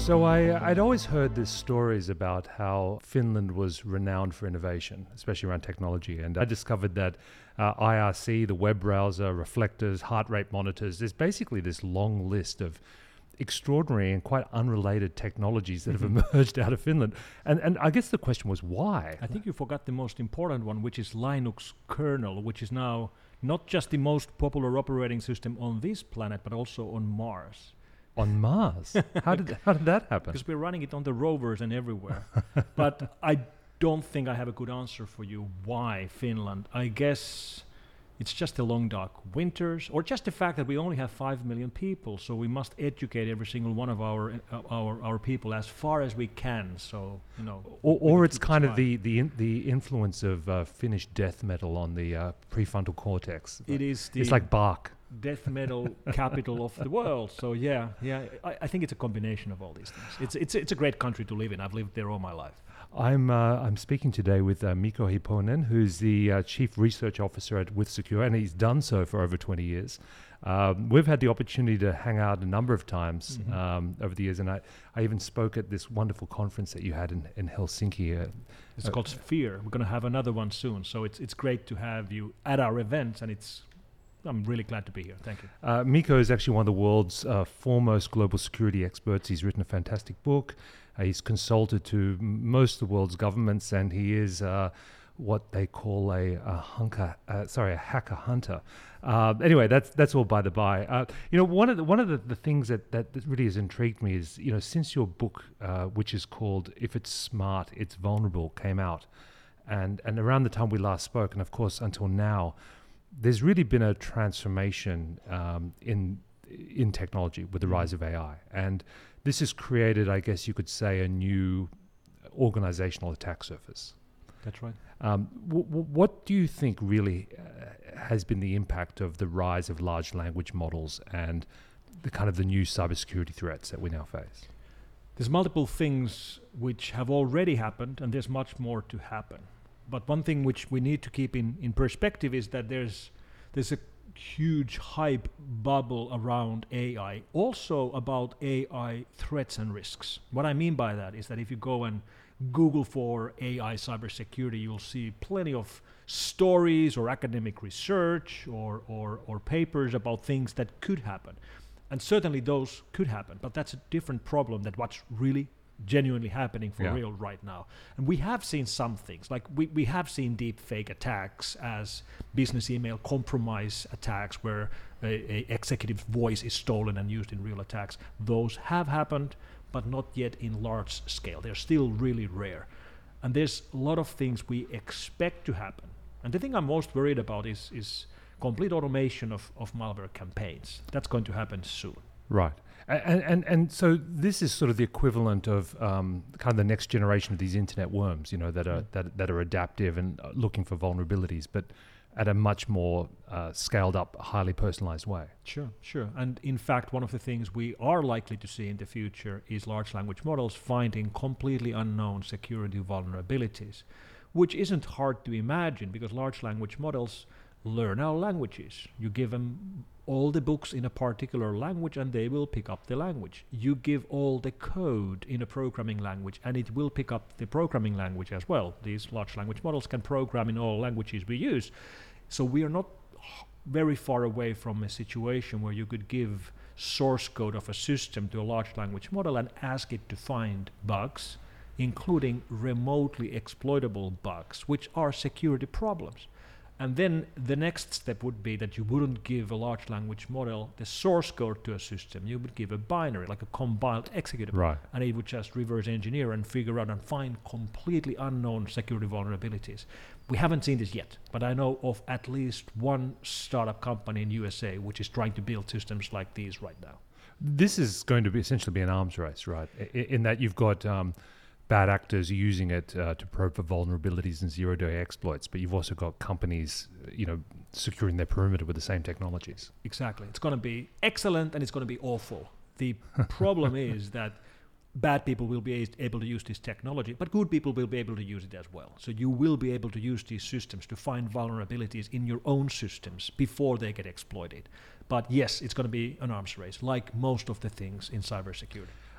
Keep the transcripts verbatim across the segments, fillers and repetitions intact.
So I, I'd always heard these stories about how Finland was renowned for innovation, especially around technology. And I discovered that uh, I R C, the web browser, reflectors, heart rate monitors, there's basically this long list of extraordinary and quite unrelated technologies that Mm-hmm. have emerged out of Finland. And and I guess the question was why? I think you forgot the most important one, which is Linux kernel, which is now not just the most popular operating system on this planet, but also on Mars. On Mars? How did how did that happen? Because we're running it on the rovers and everywhere. But I don't think I have a good answer for you. Why Finland? I guess it's just the long dark winters, or just the fact that we only have five million people, so we must educate every single one of our uh, our our people as far as we can. So you know, Or, we or can it's keep kind of trying. the the in, the influence of uh, Finnish death metal on the uh, prefrontal cortex. It is the It's like Bach. death metal capital of the world. So yeah, yeah, I, I think it's a combination of all these things. It's it's it's a great country to live in. I've lived there all my life. I'm uh, I'm speaking today with uh, Mikko Hiponen, who's the uh, Chief Research Officer at WithSecure, and he's done so for over twenty years. Um, we've had the opportunity to hang out a number of times Mhm. um, over the years, and I, I even spoke at this wonderful conference that you had in, in Helsinki. Uh, It's uh, called Sphere. We're going to have another one soon. So it's it's great to have you at our events, and it's I'm really glad to be here. Thank you. Uh, Mikko is actually one of the world's uh, foremost global security experts. He's written a fantastic book. Uh, he's consulted to m- most of the world's governments, and he is uh, what they call a, a hunker, uh, sorry, a hacker hunter. Uh, anyway, that's that's all by the by. Uh, you know, one of the one of the, the things that, that that really has intrigued me is, you know, since your book, uh, which is called "If It's Smart, It's Vulnerable," came out, and and around the time we last spoke, and of course until now, there's really been a transformation um, in in technology with the rise of A I, and this has created, I guess you could say, a new organizational attack surface. That's right. Um, w- w- what do you think really uh, has been the impact of the rise of large language models and the kind of the new cybersecurity threats that we now face? There's multiple things which have already happened, and there's much more to happen. But one thing which we need to keep in, in perspective is that there's there's a huge hype bubble around A I, also about A I threats and risks. What I mean by that is that if you go and Google for A I cybersecurity, you'll see plenty of stories or academic research or, or, or papers about things that could happen. And certainly those could happen, but that's a different problem than what's really genuinely happening for Yeah. real right now. And we have seen some things, like we, we have seen deep fake attacks as business email compromise attacks where a, a executive's voice is stolen and used in real attacks. Those have happened, but not yet in large scale. They're still really rare. And there's a lot of things we expect to happen. And the thing I'm most worried about is, is complete automation of, of malware campaigns. That's going to happen soon. Right. And, and and so this is sort of the equivalent of um, kind of the next generation of these internet worms, you know, that are Mm. that, that are adaptive and uh, looking for vulnerabilities, but at a much more uh, scaled up, highly personalized way. Sure, sure. And in fact, one of the things we are likely to see in the future is large language models finding completely unknown security vulnerabilities, which isn't hard to imagine because large language models learn our languages. You give them all the books in a particular language and they will pick up the language. You give all the code in a programming language and it will pick up the programming language as well. These large language models can program in all languages we use. So we are not very far away from a situation where you could give source code of a system to a large language model and ask it to find bugs, including remotely exploitable bugs, which are security problems. And then the next step would be that you wouldn't give a large language model the source code to a system. You would give a binary, like a compiled executable. Right. And it would just reverse engineer and figure out and find completely unknown security vulnerabilities. We haven't seen this yet, but I know of at least one startup company in U S A which is trying to build systems like these right now. This is going to be essentially be an arms race, right? I- In that you've got um, bad actors using it uh, to probe for vulnerabilities and zero-day exploits, but you've also got companies, you know, securing their perimeter with the same technologies. Exactly. It's going to be excellent and it's going to be awful. The problem is that bad people will be a- able to use this technology, but good people will be able to use it as well. So you will be able to use these systems to find vulnerabilities in your own systems before they get exploited. But yes, it's going to be an arms race, like most of the things in cybersecurity.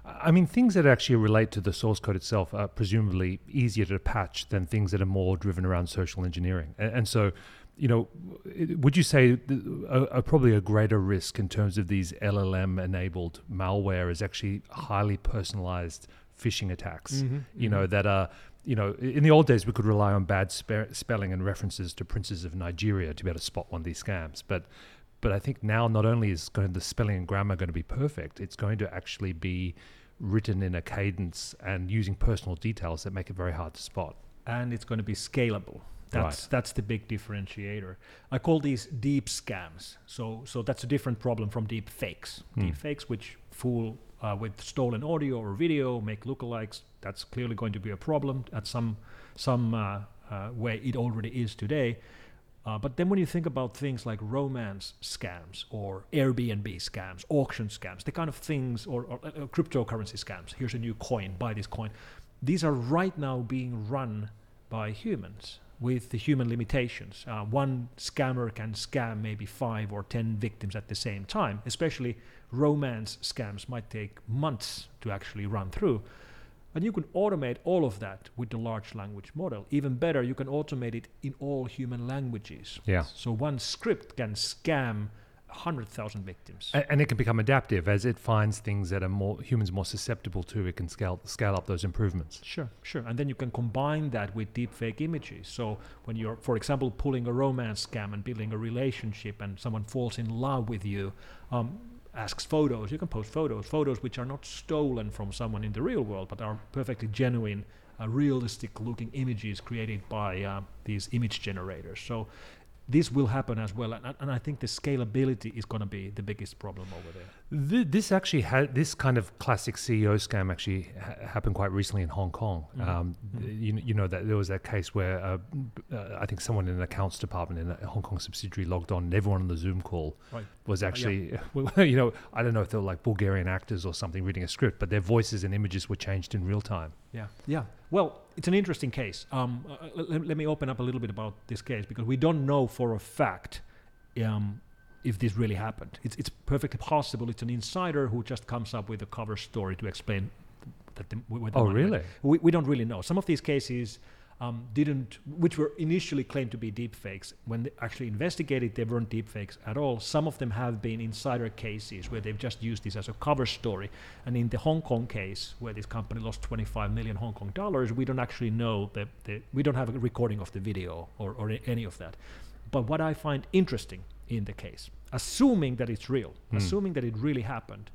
I mean, things that actually relate to the source code itself are presumably easier to patch than things that are more driven around social engineering. And, and so, you know, would you say a, a, probably a greater risk in terms of these L L M-enabled malware is actually highly personalized phishing attacks, mm-hmm, you mm-hmm. know, that are, you know, in the old days, we could rely on bad spe- spelling and references to princes of Nigeria to be able to spot one of these scams. But but I think now not only is going the spelling and grammar going to be perfect, it's going to actually be written in a cadence and using personal details that make it very hard to spot. And it's going to be scalable. That's Right. that's the big differentiator. I call these deep scams. So so that's a different problem from deep fakes. Hmm. Deep fakes, which fool uh, with stolen audio or video, make lookalikes. That's clearly going to be a problem at some some uh, uh, way. It already is today. Uh, but then when you think about things like romance scams or Airbnb scams, auction scams, the kind of things, or, or uh, cryptocurrency scams, here's a new coin, buy this coin. These are right now being run by humans with the human limitations. Uh, one scammer can scam maybe five or ten victims at the same time. Especially romance scams might take months to actually run through. And you can automate all of that with the large language model. Even better, you can automate it in all human languages. Yeah. So one script can scam one hundred thousand victims. And, and it can become adaptive as it finds things that are more humans more susceptible to. It can scale scale up those improvements. Sure, sure. And then you can combine that with deepfake images. So when you're, for example, pulling a romance scam and building a relationship and someone falls in love with you, um, asks photos, you can post photos, photos which are not stolen from someone in the real world, but are perfectly genuine, uh, realistic looking images created by uh, these image generators. So this will happen as well, and, and I think the scalability is going to be the biggest problem over there. Th- this actually had this kind of classic C E O scam actually ha- happened quite recently in Hong Kong. Mm-hmm. Um, Mm-hmm. you, you know that there was that case where uh, uh, I think someone in an accounts department in a Hong Kong subsidiary logged on, and everyone on the Zoom call Right. was Uh, actually, well, you know, I don't know if they were like Bulgarian actors or something reading a script, but their voices and images were changed in real time. Yeah, yeah. Well, it's an interesting case. Um, uh, let, let me open up a little bit about this case because we don't know for a fact um, if this really happened. It's it's perfectly possible it's an insider who just comes up with a cover story to explain that the, where the Oh, money went. really? We we don't really know. Some of these cases um, didn't, which were initially claimed to be deepfakes. When they actually investigated, they weren't deepfakes at all. Some of them have been insider cases where they've just used this as a cover story. And in the Hong Kong case, where this company lost twenty-five million Hong Kong dollars, we don't actually know that the, we don't have a recording of the video or, or any of that. But what I find interesting in the case, assuming that it's real, Hmm. assuming that it really happened,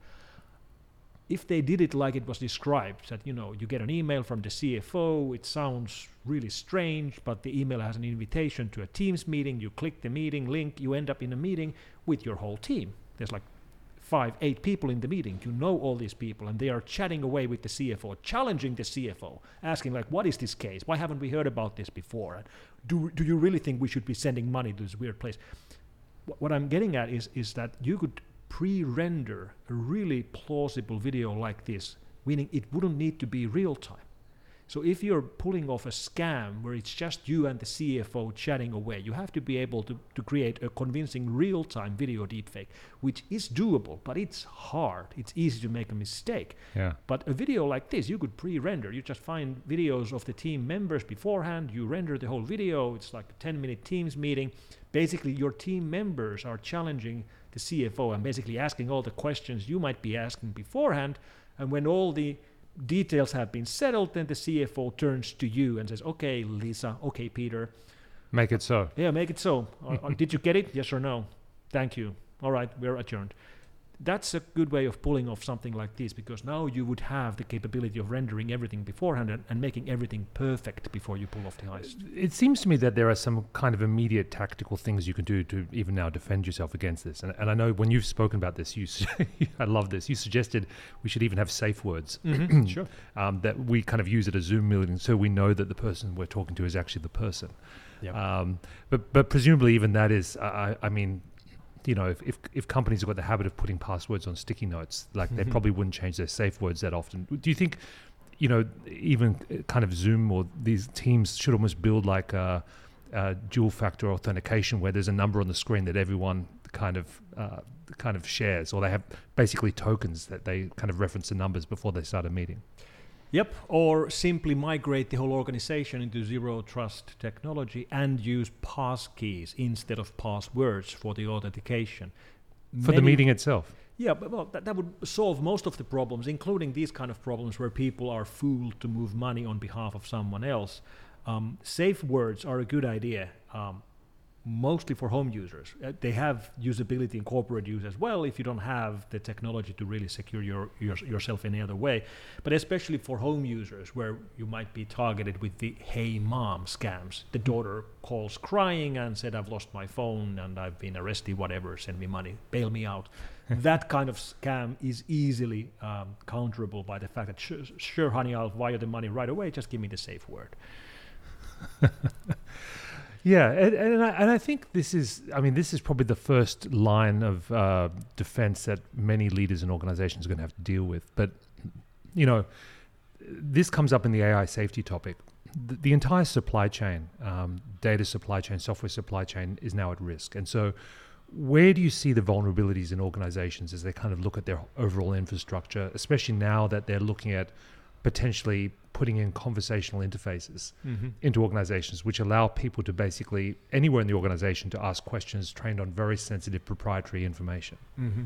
if they did it like it was described, that, you know, you get an email from the C F O, it sounds really strange, but the email has an invitation to a Teams meeting, you click the meeting link, you end up in a meeting with your whole team. There's like five, eight people in the meeting. You know all these people, and they are chatting away with the C F O, challenging the C F O, asking like, what is this case? Why haven't we heard about this before? And do, do you really think we should be sending money to this weird place? Wh- What I'm getting at is, is that you could pre-render a really plausible video like this, meaning it wouldn't need to be real time. So if you're pulling off a scam where it's just you and the C F O chatting away, you have to be able to, to create a convincing real-time video deepfake, which is doable, but it's hard. It's easy to make a mistake. Yeah. But a video like this, you could pre-render. You just find videos of the team members beforehand. You render the whole video. It's like a ten-minute Teams meeting. Basically, your team members are challenging the C F O and basically asking all the questions you might be asking beforehand. And when all the details have been settled, then the C F O turns to you and says, okay, Lisa, okay, Peter. Make it so. Yeah, make it so. uh, uh, did you get it? Yes or no? Thank you. All right, we're adjourned. That's a good way of pulling off something like this, because now you would have the capability of rendering everything beforehand and, and making everything perfect before you pull off the heist. It seems to me that there are some kind of immediate tactical things you can do to even now defend yourself against this. And, and I know when you've spoken about this, you su- I love this. You suggested we should even have safe words. Mm-hmm. Sure. Um, that we kind of use at a Zoom meeting so we know that the person we're talking to is actually the person. Yeah. Um, but but presumably even that is, I, I mean, you know, if, if if companies have got the habit of putting passwords on sticky notes, like they probably wouldn't change their safe words that often. Do you think, you know, even kind of Zoom or these teams should almost build like a, a dual factor authentication where there's a number on the screen that everyone kind of uh, kind of shares, or they have basically tokens that they kind of reference the numbers before they start a meeting. Yep, or simply migrate the whole organization into zero trust technology and use pass keys instead of passwords for the authentication. For Many, the meeting itself. Yeah, but well, that, that would solve most of the problems, including these kind of problems where people are fooled to move money on behalf of someone else. Um, safe words are a good idea. Um, mostly for home users. Uh, they have usability in corporate use as well if you don't have the technology to really secure your, your yourself in any other way. But especially for home users where you might be targeted with the "Hey Mom" scams. The daughter calls crying and said, "I've lost my phone and I've been arrested, whatever, send me money, bail me out." That kind of scam is easily um, counterable by the fact that sure, sure, honey, I'll wire the money right away, just give me the safe word. Yeah, and, and, I, and I think this is, I mean, this is probably the first line of uh, defense that many leaders and organizations are going to have to deal with. But, you know, this comes up in the A I safety topic. The, the entire supply chain, um, data supply chain, software supply chain is now at risk. And so where do you see the vulnerabilities in organizations as they kind of look at their overall infrastructure, especially now that they're looking at potentially putting in conversational interfaces mm-hmm. into organizations, which allow people to basically, anywhere in the organization, to ask questions trained on very sensitive proprietary information? Mm-hmm.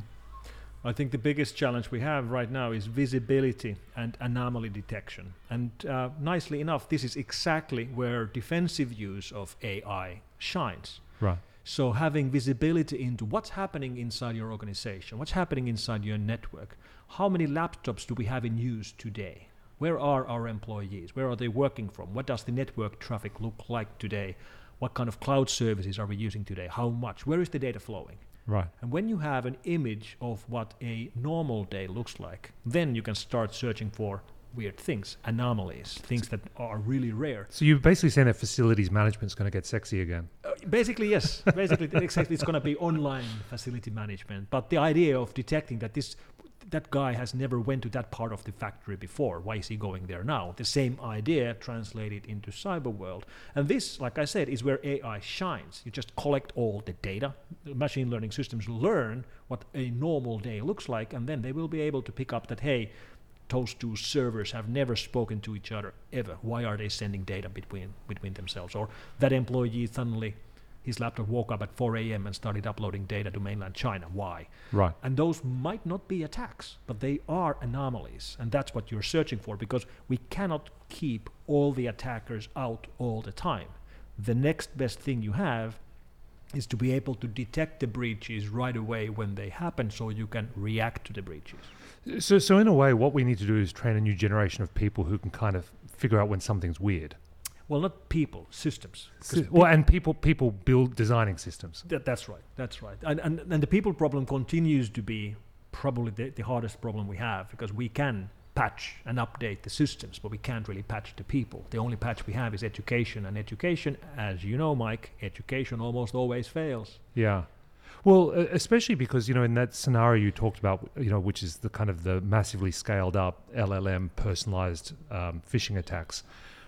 I think the biggest challenge we have right now is visibility and anomaly detection. And uh, nicely enough, this is exactly where defensive use of A I shines. Right. So having visibility into what's happening inside your organization, what's happening inside your network, how many laptops do we have in use today? Where are our employees? Where are they working from? What does the network traffic look like today? What kind of cloud services are we using today? How much? Where is the data flowing? Right. And when you have an image of what a normal day looks like, then you can start searching for weird things, anomalies, things that are really rare. So you're basically saying that facilities management is going to get sexy again? Uh, basically, yes. Basically, exactly, it's going to be online facility management. But the idea of detecting that this that guy has never went to that part of the factory before. Why is he going there now? The same idea translated into cyber world. And this, like I said, is where A I shines. You just collect all the data. The machine learning systems learn what a normal day looks like, and then they will be able to pick up that, hey, those two servers have never spoken to each other ever. Why are they sending data between between themselves? Or that employee suddenly, his laptop woke up at four a.m. and started uploading data to mainland China. Why? Right. And those might not be attacks, but they are anomalies. And that's what you're searching for, because we cannot keep all the attackers out all the time. The next best thing you have is to be able to detect the breaches right away when they happen, so you can react to the breaches. So, so in a way, what we need to do is train a new generation of people who can kind of figure out when something's weird. Well, not people, systems. Sy- well, and people people build designing systems. That, that's right, that's right. And, and and the people problem continues to be probably the, the hardest problem we have, because we can patch and update the systems, but we can't really patch the people. The only patch we have is education, and education, as you know, Mike, education almost always fails. Yeah. Well, uh, especially because, you know, in that scenario you talked about, you know, which is the kind of the massively scaled up L L M personalized um, phishing attacks,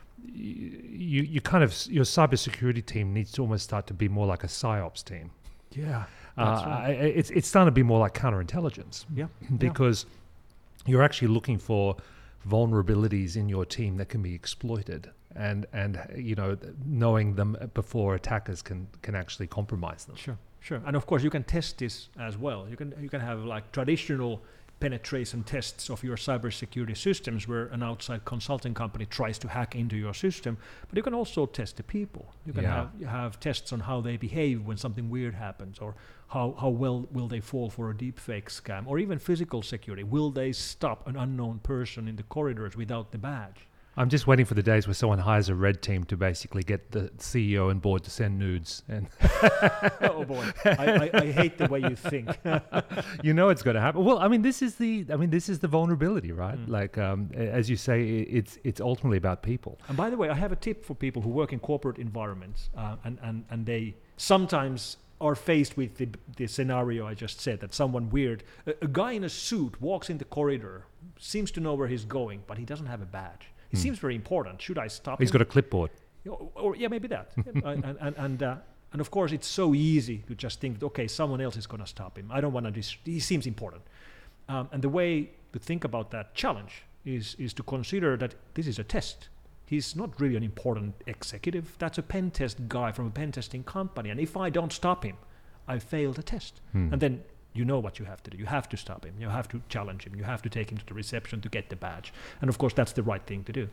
you you kind of, your cybersecurity team needs to almost start to be more like a PsyOps team. Yeah, that's uh, right. It's it's starting to be more like counterintelligence. Yeah, because yeah. you're actually looking for vulnerabilities in your team that can be exploited, and and you know, knowing them before attackers can can actually compromise them. Sure, sure. And of course, you can test this as well. You can you can have like traditional penetration tests of your cybersecurity systems, where an outside consulting company tries to hack into your system, but you can also test the people. You can yeah. have you have tests on how they behave when something weird happens, or how, how well will they fall for a deepfake scam, or even physical security. Will they stop an unknown person in the corridors without the badge? I'm just waiting for the days where someone hires a red team to basically get the C E O and board to send nudes. And oh boy, I, I, I hate the way you think. You know it's going to happen. Well, I mean, this is the, I mean, this is the vulnerability, right? Mm. Like, um, as you say, it's it's ultimately about people. And by the way, I have a tip for people who work in corporate environments, uh, and and and they sometimes are faced with the, the scenario I just said, that someone weird, a, a guy in a suit walks in the corridor, seems to know where he's going, but he doesn't have a badge. He hmm. seems very important. Should I stop He's him? got a clipboard. Or, or yeah, maybe that. and and, and uh, and of course, it's so easy to just think, okay, someone else is going to stop him. I don't want to. Dis- he seems important. Um, and the way to think about that challenge is is to consider that this is a test. He's not really an important executive. That's a pen test guy from a pen testing company. And if I don't stop him, I failed the test. Hmm. And then you know what you have to do. You have to stop him. You have to challenge him. You have to take him to the reception to get the badge. And of course, that's the right thing to do.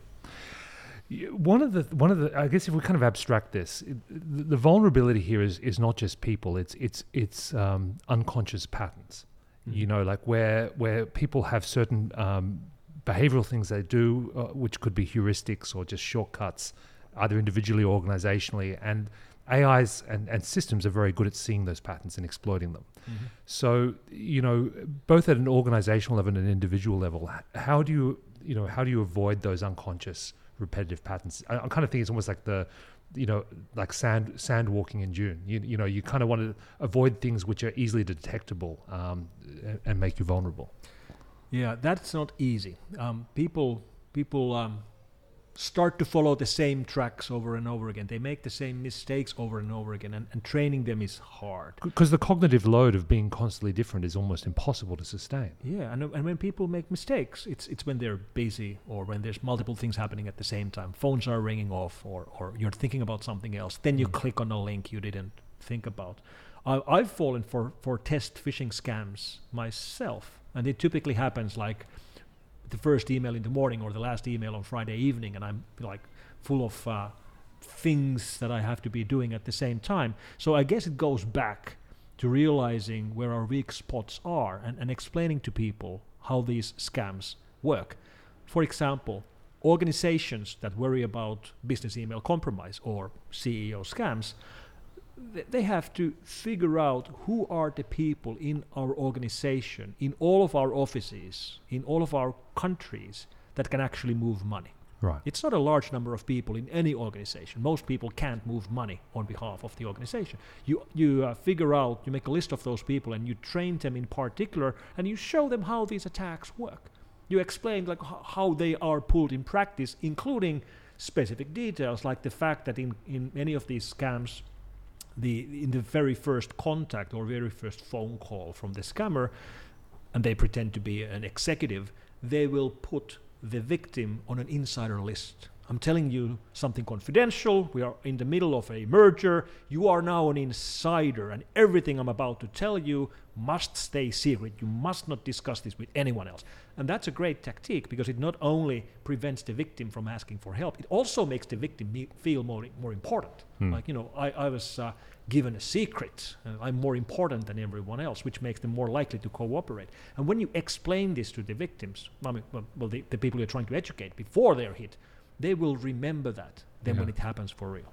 One of the one of the I guess if we kind of abstract this, it, the, the vulnerability here is is not just people. It's it's it's um, unconscious patterns. Mm-hmm. You know, like where where people have certain um, behavioral things they do, uh, which could be heuristics or just shortcuts, either individually or organizationally. And A Is and, and systems are very good at seeing those patterns and exploiting them. Mm-hmm. So, you know, both at an organizational level and an individual level, how do you, you know, how do you avoid those unconscious repetitive patterns? I, I'm kind of thinking it's almost like the, you know, like sand sand walking in June. You, you know, you kind of want to avoid things which are easily detectable um, and, and make you vulnerable. Yeah, that's not easy. Um, people people um, start to follow the same tracks over and over again. They make the same mistakes over and over again, and, and training them is hard. Because the cognitive load of being constantly different is almost impossible to sustain. Yeah, and, and when people make mistakes, it's it's when they're busy or when there's multiple things happening at the same time. Phones are ringing off, or, or you're thinking about something else. Then you mm. click on a link you didn't think about. Uh, I've fallen for, for test phishing scams myself. And it typically happens like the first email in the morning or the last email on Friday evening, and I'm like full of uh, things that I have to be doing at the same time. So I guess it goes back to realizing where our weak spots are and, and explaining to people how these scams work. For example, organizations that worry about business email compromise or C E O scams, they have to figure out who are the people in our organization, in all of our offices, in all of our countries that can actually move money. Right. It's not a large number of people in any organization. Most people can't move money on behalf of the organization. You you uh, figure out, you make a list of those people and you train them in particular and you show them how these attacks work. You explain like h- how they are pulled in practice, including specific details like the fact that in, in many of these scams, The, in the very first contact or very first phone call from the scammer, and they pretend to be an executive, they will put the victim on an insider list. I'm telling you something confidential. We are in the middle of a merger. You are now an insider, and everything I'm about to tell you must stay secret. You must not discuss this with anyone else. And that's a great tactic because it not only prevents the victim from asking for help, it also makes the victim me- feel more more important. Hmm. Like, you know, I, I was uh, given a secret. Uh, I'm more important than everyone else, which makes them more likely to cooperate. And when you explain this to the victims, I mean, well, well the, the people you're trying to educate before they're hit, they will remember that then yeah. when it happens for real.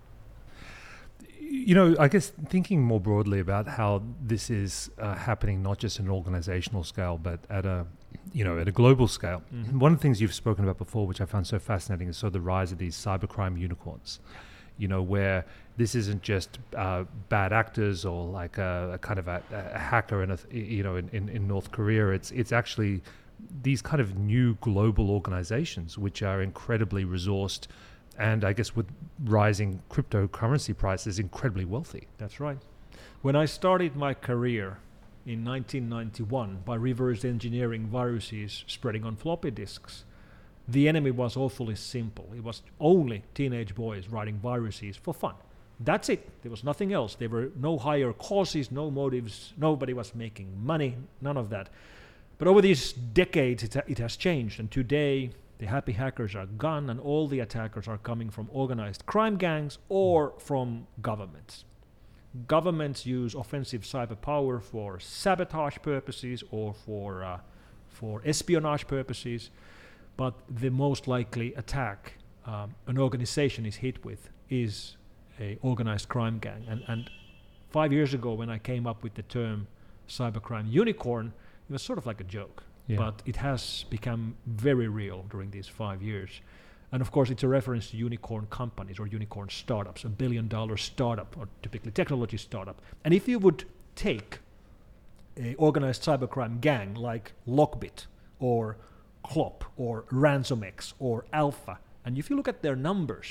You know, I guess thinking more broadly about how this is uh, happening, not just at an organizational scale, but at a, you know, at a global scale. Mm-hmm. One of the things you've spoken about before, which I found so fascinating, is sort of the rise of these cybercrime unicorns. You know, where this isn't just uh, bad actors or like a, a kind of a, a hacker in a, you know, in, in, in North Korea. It's it's actually these kind of new global organizations which are incredibly resourced, and I guess with rising cryptocurrency prices, incredibly wealthy. That's right. When I started my career in nineteen ninety-one by reverse engineering viruses spreading on floppy disks, the enemy was awfully simple. It was only teenage boys writing viruses for fun. That's it. There was nothing else. There were no higher causes, no motives. Nobody was making money, none of that. But over these decades, it, ha- it has changed. And today, the happy hackers are gone, and all the attackers are coming from organized crime gangs or from governments. Governments use offensive cyber power for sabotage purposes or for uh, for espionage purposes. But the most likely attack um, an organization is hit with is a organized crime gang. And, and five years ago, when I came up with the term cybercrime unicorn, it was sort of like a joke. Yeah. But it has become very real during these five years. And of course, it's a reference to unicorn companies or unicorn startups, a billion dollar startup or typically technology startup. And if you would take an organized cybercrime gang like Lockbit or Clop or RansomX or Alpha, and if you look at their numbers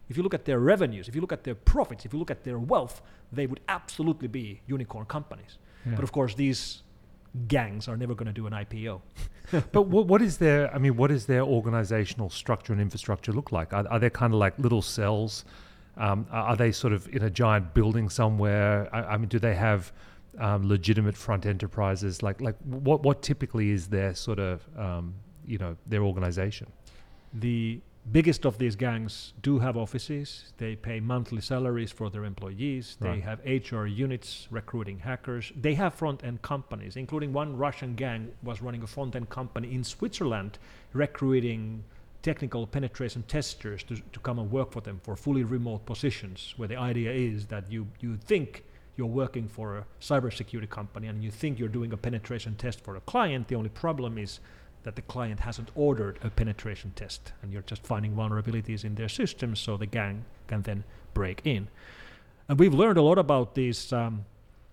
if you look at their revenues, if you look at their profits, if you look at their wealth, they would absolutely be unicorn companies. Yeah. But of course, these gangs are never going to do an I P O. But what, what is their, I mean, what does their organizational structure and infrastructure look like? Are, are they kind of like little cells? Um, are, are they sort of in a giant building somewhere? I, I mean, do they have um, legitimate front enterprises? Like, like what, what typically is their sort of, um, you know, their organization? The biggest of these gangs do have offices. They pay monthly salaries for their employees. They Right. have H R units recruiting hackers. They have front-end companies, including one Russian gang was running a front-end company in Switzerland, recruiting technical penetration testers to, to come and work for them for fully remote positions, where the idea is that you, you think you're working for a cybersecurity company and you think you're doing a penetration test for a client. The only problem is that the client hasn't ordered a penetration test and you're just finding vulnerabilities in their systems so the gang can then break in. And we've learned a lot about these um,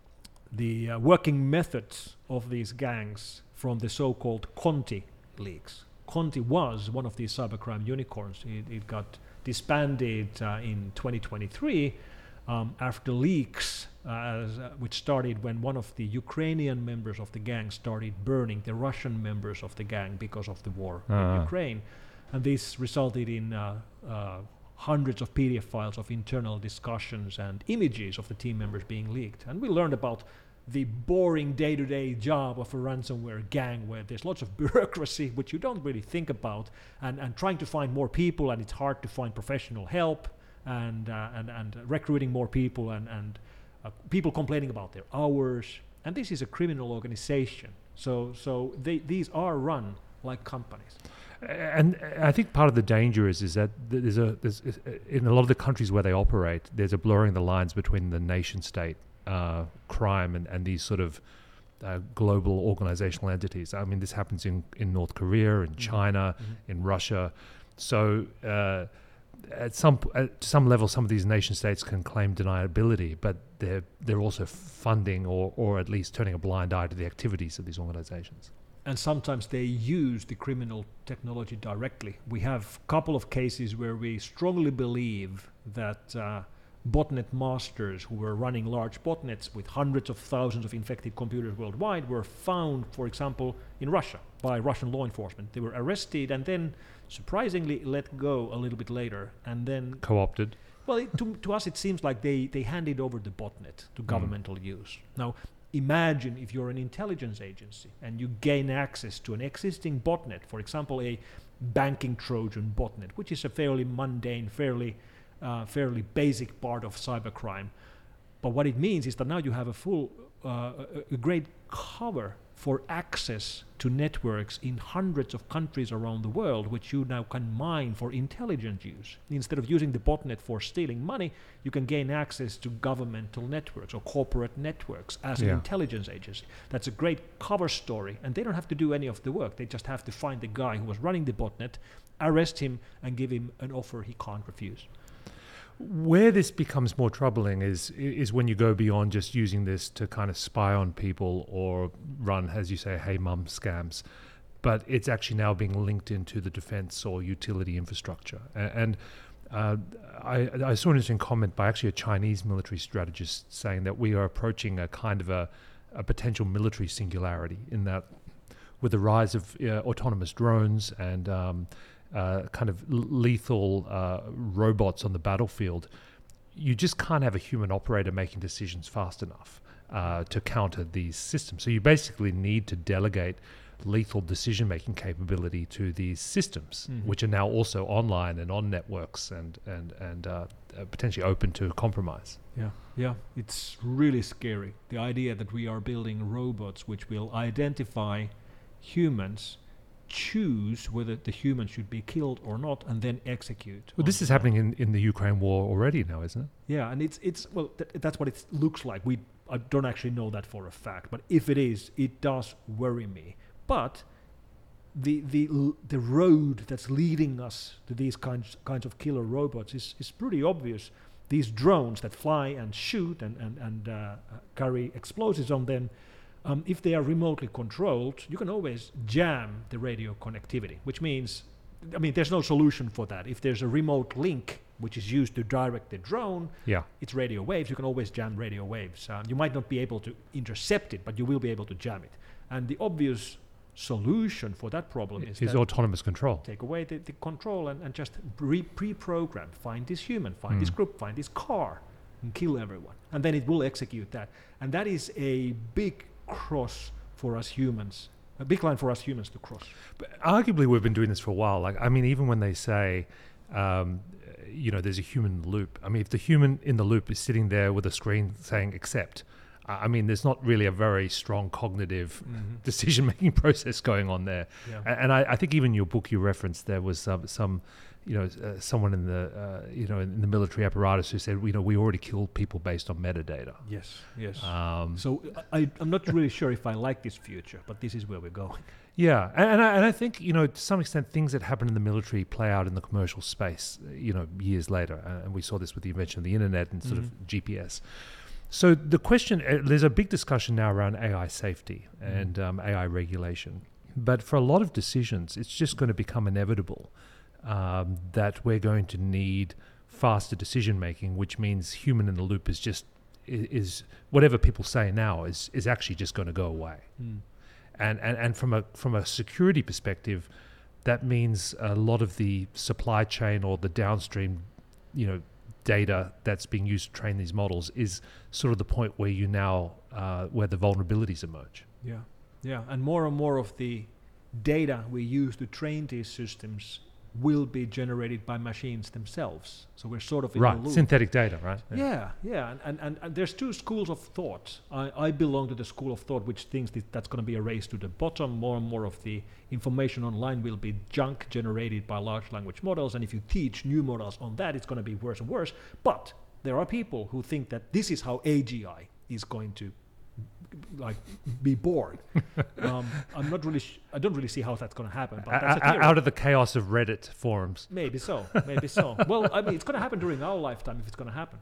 the uh, working methods of these gangs from the so-called Conti leaks. Conti was one of these cybercrime unicorns. It, it got disbanded uh, in twenty twenty-three um, after leaks, uh, as, uh, which started when one of the Ukrainian members of the gang started burning the Russian members of the gang because of the war Ah. in Ukraine. And this resulted in uh, uh, hundreds of P D F files of internal discussions and images of the team members being leaked. And we learned about the boring day-to-day job of a ransomware gang where there's lots of bureaucracy, which you don't really think about, and, and trying to find more people, and it's hard to find professional help, and uh, and, and recruiting more people, and, and uh, people complaining about their hours. And this is a criminal organization. So so they, these are run like companies. And I think part of the danger is is that there's a there's in a lot of the countries where they operate, there's a blurring the lines between the nation state uh, crime and, and these sort of uh, global organizational entities. I mean, this happens in, in North Korea, in China, Mm-hmm. in Russia. So uh, at some at some level, some of these nation states can claim deniability, but they're they're also funding or or at least turning a blind eye to the activities of these organizations. And sometimes they use the criminal technology directly. We have a couple of cases where we strongly believe that uh, botnet masters who were running large botnets with hundreds of thousands of infected computers worldwide were found, for example, in Russia by Russian law enforcement. They were arrested and then surprisingly let go a little bit later. And then, Co-opted. well, it, to, to us it seems like they, they handed over the botnet to governmental use. Now, imagine if you're an intelligence agency and you gain access to an existing botnet, for example, a banking Trojan botnet, which is a fairly mundane, fairly uh, fairly basic part of cybercrime. But what it means is that now you have a full, uh, a, a great cover for access to networks in hundreds of countries around the world, which you now can mine for intelligence use. Instead of using the botnet for stealing money, you can gain access to governmental networks or corporate networks as an Yeah. intelligence agency. That's a great cover story, and they don't have to do any of the work. They just have to find the guy who was running the botnet, arrest him, and give him an offer he can't refuse. Where this becomes more troubling is is when you go beyond just using this to kind of spy on people or run, as you say, hey mum scams, but it's actually now being linked into the defense or utility infrastructure. A- And uh, I, I saw an interesting comment by actually a Chinese military strategist saying that we are approaching a kind of a, a potential military singularity in that with the rise of uh, autonomous drones and um, Uh, kind of l- lethal uh, robots on the battlefield, you just can't have a human operator making decisions fast enough uh, to counter these systems. So you basically need to delegate lethal decision-making capability to these systems, Mhm. which are now also online and on networks and and and uh, uh, potentially open to compromise. Yeah, yeah, it's really scary. The idea that we are building robots which will identify humans, choose whether the human should be killed or not, and then execute. Well, this on is the- happening in, in the Ukraine war already now, isn't it? Yeah, and it's it's well, th- that's what it looks like. We I don't actually know that for a fact, but if it is, it does worry me. But the the l- the road that's leading us to these kinds kinds of killer robots is is pretty obvious. These drones that fly and shoot and and and uh, carry explosives on them. Um, if they are remotely controlled, you can always jam the radio connectivity, which means, I mean, there's no solution for that. If there's a remote link which is used to direct the drone, Yeah. it's radio waves. You can always jam radio waves. Um, you might not be able to intercept it, but you will be able to jam it. And the obvious solution for that problem is, Is that autonomous control. take away the, the control and, and just re- pre-program, find this human, find this Mm. group, find this car, and kill everyone. And then it will execute that. And that is a big cross for us humans, a big line for us humans to cross. But arguably, we've been doing this for a while. Like, I mean, even when they say, um, you know, there's a human in the loop. I mean, if the human in the loop is sitting there with a screen saying accept, I I mean, there's not really a very strong cognitive Mhm. decision-making process going on there. Yeah. A- And I, I think even your book you referenced, there was some, some you know, uh, someone in the, uh, you know, in the military apparatus who said, you know, we already killed people based on metadata. Yes, yes. Um, So I, I'm not really sure if I like this future, but this is where we're going. Yeah, and and I, and I think, you know, to some extent, things that happen in the military play out in the commercial space, uh, you know, years later. Uh, and we saw this with the invention of the internet and sort Mhm. of G P S. So the question, uh, there's a big discussion now around A I safety Mm. and um, A I regulation. But for a lot of decisions, it's just going to become inevitable um, that we're going to need faster decision making, which means human in the loop is just, i- is whatever people say now is, is actually just going to go away. Mm. And, and and from a from a security perspective, that means a lot of the supply chain or the downstream, you know, data that's being used to train these models is sort of the point where you now uh, where the vulnerabilities emerge. Yeah, yeah, and more and more of the data we use to train these systems will be generated by machines themselves. So we're sort of in Right, the loop. synthetic data, right? Yeah, yeah, and, and, and, and there's two schools of thought. I, I belong to the school of thought which thinks that that's going to be a race to the bottom. More and more of the information online will be junk generated by large language models, and if you teach new models on that, it's going to be worse and worse. But there are people who think that this is how A G I is going to like be born. um, I'm not really. Sh- I don't really see how that's going to happen. But that's a O- o- theory. out of the chaos of Reddit forums. Maybe so. Maybe so. Well, I mean, it's going to happen during our lifetime if it's going to happen.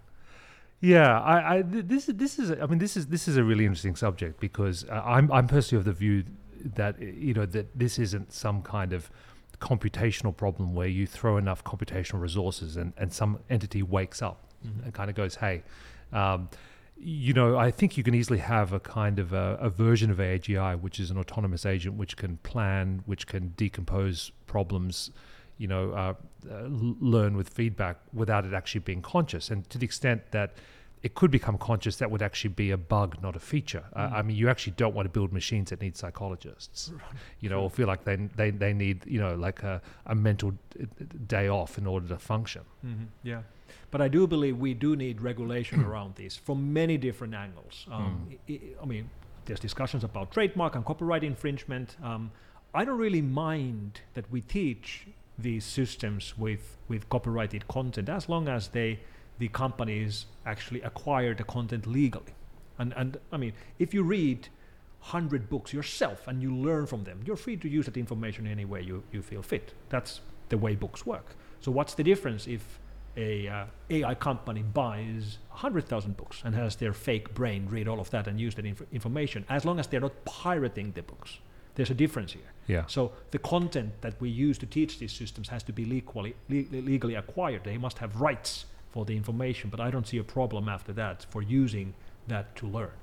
Yeah, I, I th- this is this is I mean this is this is a really interesting subject because uh, I'm I'm personally of the view that uh, you know that this isn't some kind of computational problem where you throw enough computational resources and, and some entity wakes up Mhm. and kind of goes, hey, um, you know, I think you can easily have a kind of a, a version of A G I, which is an autonomous agent, which can plan, which can decompose problems, you know, uh, uh, l- learn with feedback without it actually being conscious. And to the extent that it could become conscious, that would actually be a bug, not a feature. Uh, Mm. I mean, you actually don't want to build machines that need psychologists, you know, or feel like they they, they need, you know, like a, a mental d- d- day off in order to function. Mm-hmm. Yeah, but I do believe we do need regulation around this from many different angles. Um, I, I I mean, there's discussions about trademark and copyright infringement. Um, I don't really mind that we teach these systems with with copyrighted content as long as they the companies actually acquire the content legally. And and I mean, if you read hundred books yourself and you learn from them, you're free to use that information any way you, you feel fit. That's the way books work. So what's the difference if a uh, A I company buys one hundred thousand books and has their fake brain read all of that and use that inf- information, as long as they're not pirating the books? There's a difference here. Yeah. So the content that we use to teach these systems has to be legally, le- legally acquired. They must have rights for the information, but I don't see a problem after that for using that to learn.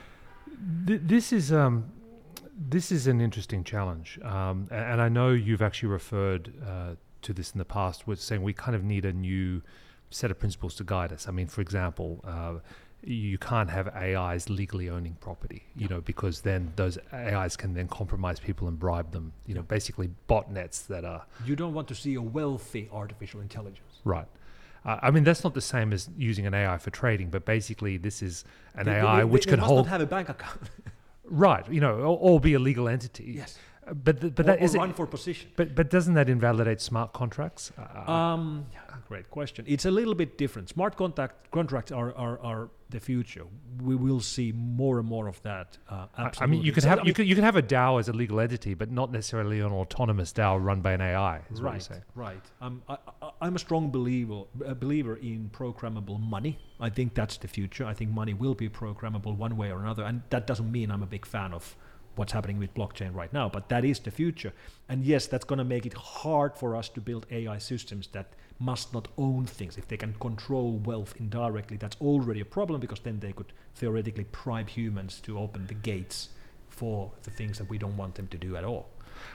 Th- this is um, this is an interesting challenge, um, a- and I know you've actually referred uh, to this in the past with saying we kind of need a new set of principles to guide us. I mean, for example, uh, you can't have A Is legally owning property, you know, because then those A Is can then compromise people and bribe them. You know, basically botnets that are You don't want to see a wealthy artificial intelligence. right. Uh, I mean, that's not the same as using an A I for trading, but basically this is an They- A they- I they- which they can must hold not have a bank account. right, you know, or, or be a legal entity. Yes. Uh, But th- but or, that or is it, run for position. but but doesn't that invalidate smart contracts? Uh, Um, great question. It's a little bit different. Smart contact contracts are, are, are the future. We will see more and more of that. Uh, I- absolutely. I mean, you could So, have I you mean, could you could have a DAO as a legal entity, but not necessarily an autonomous DAO run by an A I. Is what you're right, saying. right. Um, I, I, I'm a strong believer a believer in programmable money. I think that's the future. I think money will be programmable one way or another, and that doesn't mean I'm a big fan of what's happening with blockchain right now, but that is the future. And yes, that's going to make it hard for us to build A I systems that must not own things. If they can control wealth indirectly, that's already a problem, because then they could theoretically bribe humans to open the gates for the things that we don't want them to do at all.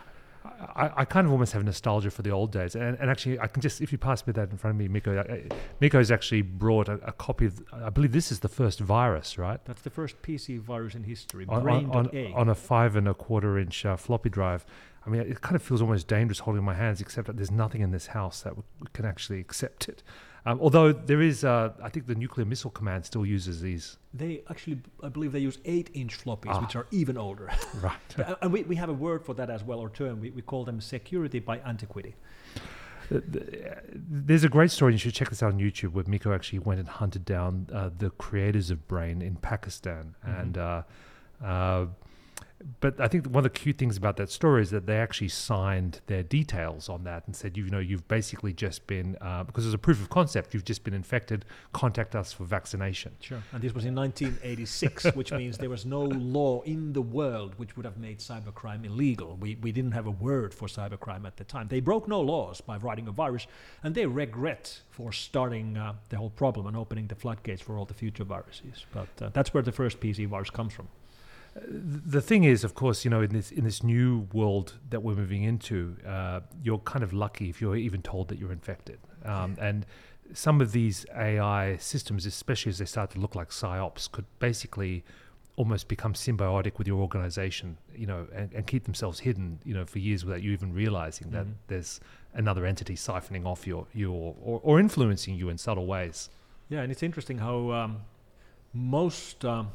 I, I kind of almost have nostalgia for the old days, and, and actually I can just, if you pass me that in front of me, Mikko, uh, Mikko's actually brought a, a copy of, I believe this is the first virus, right? That's the first P C virus in history, on, brain on, dot a. on a five and a quarter inch uh, floppy drive. I mean, it kind of feels almost dangerous holding my hands, except that there's nothing in this house that w- can actually accept it. Um, although there is, uh, I think the Nuclear Missile Command still uses these. They actually, I believe they use eight inch floppies, Ah. which are even older. Right. But, and we, we have a word for that as well, or term. We, we call them security by antiquity. The- the- There's a great story, you should check this out on YouTube, where Mikko actually went and hunted down uh, the creators of Brain in Pakistan. Mhm. And uh, uh, but I think one of the cute things about that story is that they actually signed their details on that and said, you know, you've basically just been, uh, because it's a proof of concept, you've just been infected, contact us for vaccination. Sure. And this was in nineteen eighty-six, which means there was no law in the world which would have made cybercrime illegal. We, we didn't have a word for cybercrime at the time. They broke no laws by writing a virus, and they regret for starting uh, the whole problem and opening the floodgates for all the future viruses. But uh, that's where the first P C virus comes from. The thing is, of course, you know, in this in this new world that we're moving into, uh, you're kind of lucky if you're even told that you're infected. Um, and some of these A I systems, especially as they start to look like psyops, could basically almost become symbiotic with your organization, you know, and, and keep themselves hidden, you know, for years without you even realizing that Mhm. there's another entity siphoning off your your or, or influencing you in subtle ways. Yeah, and it's interesting how um, most um,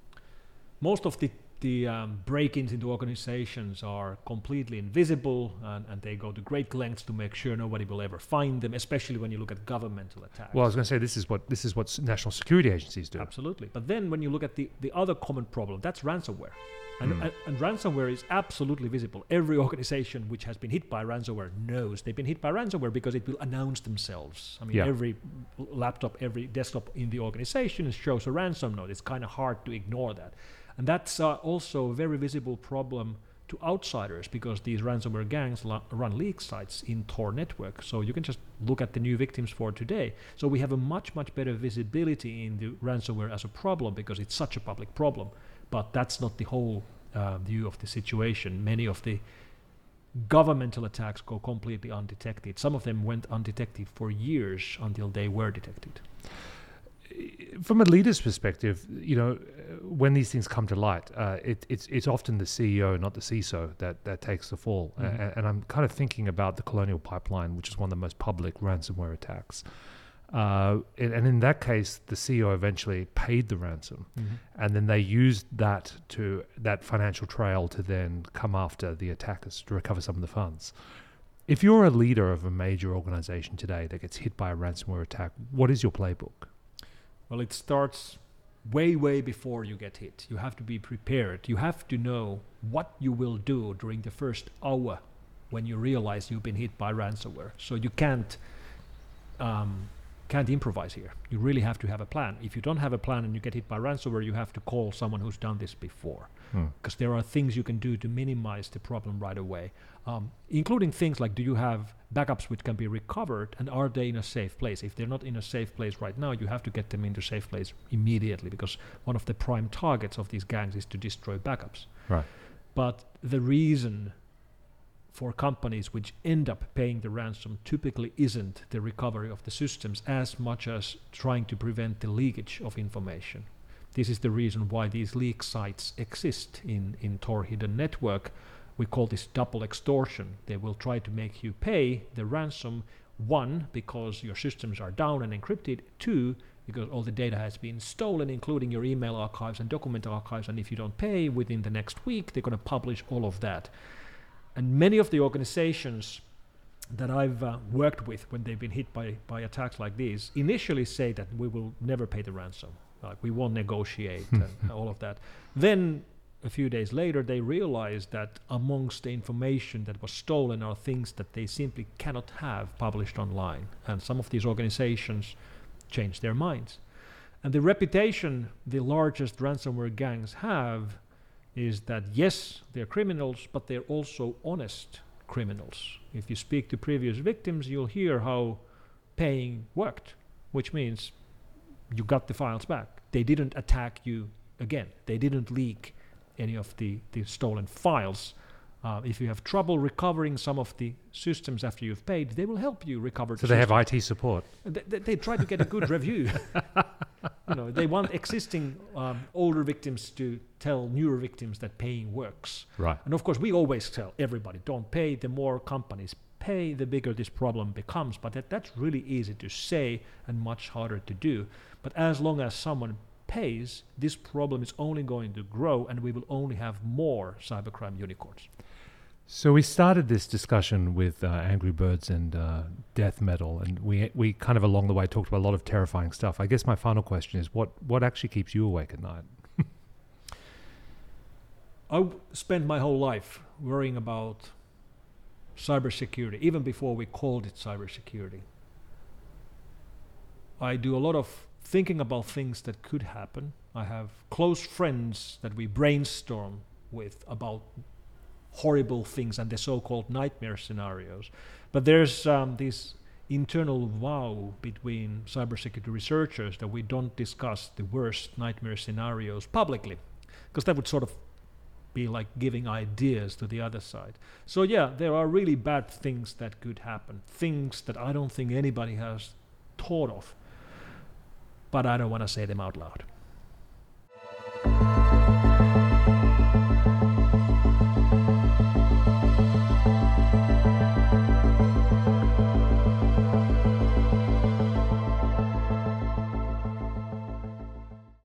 most of the the um, break-ins into organizations are completely invisible, and, and they go to great lengths to make sure nobody will ever find them, especially when you look at governmental attacks. Well, I was going to say this is what this is what s- national security agencies do. Absolutely. But then when you look at the, the other common problem, that's ransomware. And, Mm. and, and ransomware is absolutely visible. Every organization which has been hit by ransomware knows they've been hit by ransomware because it will announce themselves. I mean, Yeah. every l- laptop, every desktop in the organization shows a ransom note. It's kind of hard to ignore that. And that's uh, also a very visible problem to outsiders, because these ransomware gangs la- run leak sites in Tor network. So you can just look at the new victims for today. So we have a much, much better visibility in the ransomware as a problem because it's such a public problem. But that's not the whole uh, view of the situation. Many of the governmental attacks go completely undetected. Some of them went undetected for years until they were detected. From a leader's perspective, you know, when these things come to light, uh, it, it's it's often the C E O, not the C I S O, that, that takes the fall. Mhm. A- and I'm kind of thinking about the Colonial Pipeline, which is one of the most public ransomware attacks. Uh, and, and in that case, the C E O eventually paid the ransom, and then they used that to that financial trail to then come after the attackers to recover some of the funds. If you're a leader of a major organization today that gets hit by a ransomware attack, what is your playbook? Well, it starts way, way before you get hit. You have to be prepared. You have to know what you will do during the first hour when you realize you've been hit by ransomware. So you can't um, can't improvise here. You really have to have a plan. If you don't have a plan and you get hit by ransomware, you have to call someone who's done this before, because there are things you can do to minimize the problem right away, um, including things like, do you have backups which can be recovered, and are they in a safe place? If they're not in a safe place right now, you have to get them into a safe place immediately, because one of the prime targets of these gangs is to destroy backups. Right. But the reason for companies which end up paying the ransom typically isn't the recovery of the systems as much as trying to prevent the leakage of information. This is the reason why these leak sites exist in, in Tor hidden network. We call this double extortion. They will try to make you pay the ransom, one, because your systems are down and encrypted, two, because all the data has been stolen, including your email archives and document archives, and if you don't pay within the next week, they're going to publish all of that. And many of the organizations that I've uh, worked with when they've been hit by, by attacks like these initially say that we will never pay the ransom, like we won't negotiate and all of that. Then a few days later, they realize that amongst the information that was stolen are things that they simply cannot have published online. And some of these organizations change their minds. And the reputation the largest ransomware gangs have is that yes, they're criminals, but they're also honest criminals. If you speak to previous victims, you'll hear how paying worked, which means you got the files back. They didn't attack you again. They didn't leak any of the, the stolen files. Uh, if you have trouble recovering some of the systems after you've paid, they will help you recover. So the they system. have I T support. They, they, they try to get a good review. You know, they want existing um, older victims to tell newer victims that paying works. Right. And of course, we always tell everybody, don't pay. The more companies pay, the bigger this problem becomes. But that, that's really easy to say and much harder to do. But as long as someone pays, this problem is only going to grow, and we will only have more cybercrime unicorns. So we started this discussion with uh, Angry Birds and uh, death metal, and we we kind of along the way talked about a lot of terrifying stuff. I guess my final question is, what what actually keeps you awake at night? I w- spent my whole life worrying about cybersecurity, even before we called it cybersecurity. I do a lot of thinking about things that could happen. I have close friends that we brainstorm with about horrible things and the so-called nightmare scenarios. But there's um, this internal vow between cybersecurity researchers that we don't discuss the worst nightmare scenarios publicly, because that would sort of be like giving ideas to the other side. So yeah, there are really bad things that could happen, things that I don't think anybody has thought of, but I don't want to say them out loud.